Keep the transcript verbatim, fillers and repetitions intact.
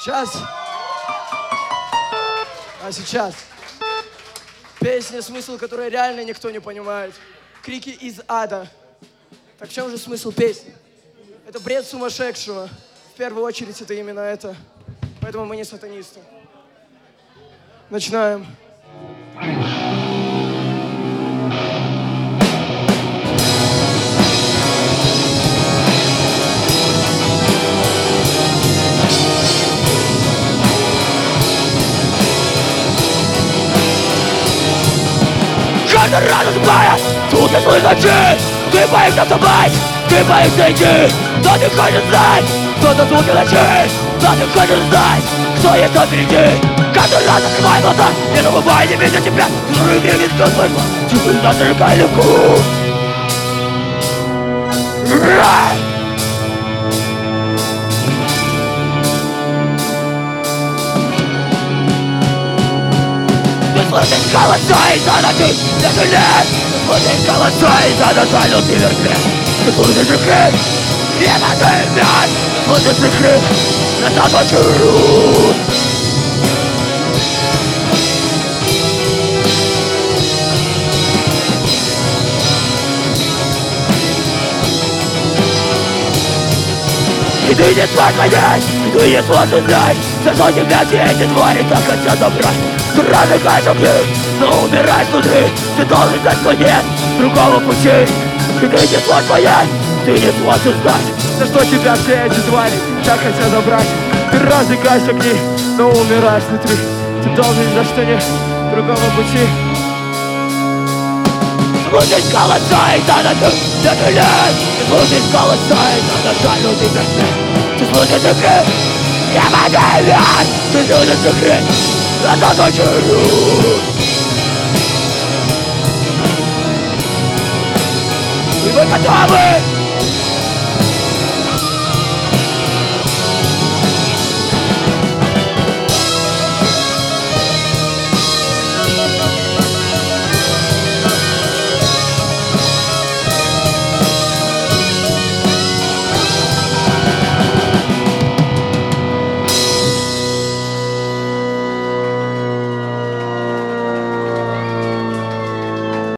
Сейчас. А сейчас. Песня, смысл которой реально никто не понимает. Крики из ада. Так в чем же смысл песни? Это бред сумасшедшего. В первую очередь это именно это. Поэтому мы не сатанисты. Начинаем. Каждый раз разбивая звуки своих ночей. Ты боишься собрать, ты боишься идти. Но ты хочешь знать, что за звуки ночей. Но ты хочешь знать, что есть там впереди. Каждый раз открывай глаза, не забывай, не видя тебя. Чужие крики все смысла, чувствуешь нас далеко и легко. Слышишь голоса из-за ночи, не жалеешь. Слышишь голоса из-за ночи, но ты вернешь. Ты слышишь их крик, не поднимешь. Слышишь их крик, не задачируют. И ты не сможешь понять, и ты не сможешь знать, за что тебя все эти твари так хотят забрать. Ты разыграешь огни, но умираешь внутри. Ты должен знать, что нет другого пути. И ты не сможешь понять, ты не сможешь знать, за что тебя все эти твари так хотят забрать. Ты разыграешь огни, но умираешь внутри. Ты должен знать, что нет другого пути. Слушать голоса из-за ночи, не жалеешь. Ты слушаешь голоса из-за ночи, но ты вернешь. Ты слушаешь их крик, не поднимешь. Ты слушаешь их крик, не задачируют. И вы готовы?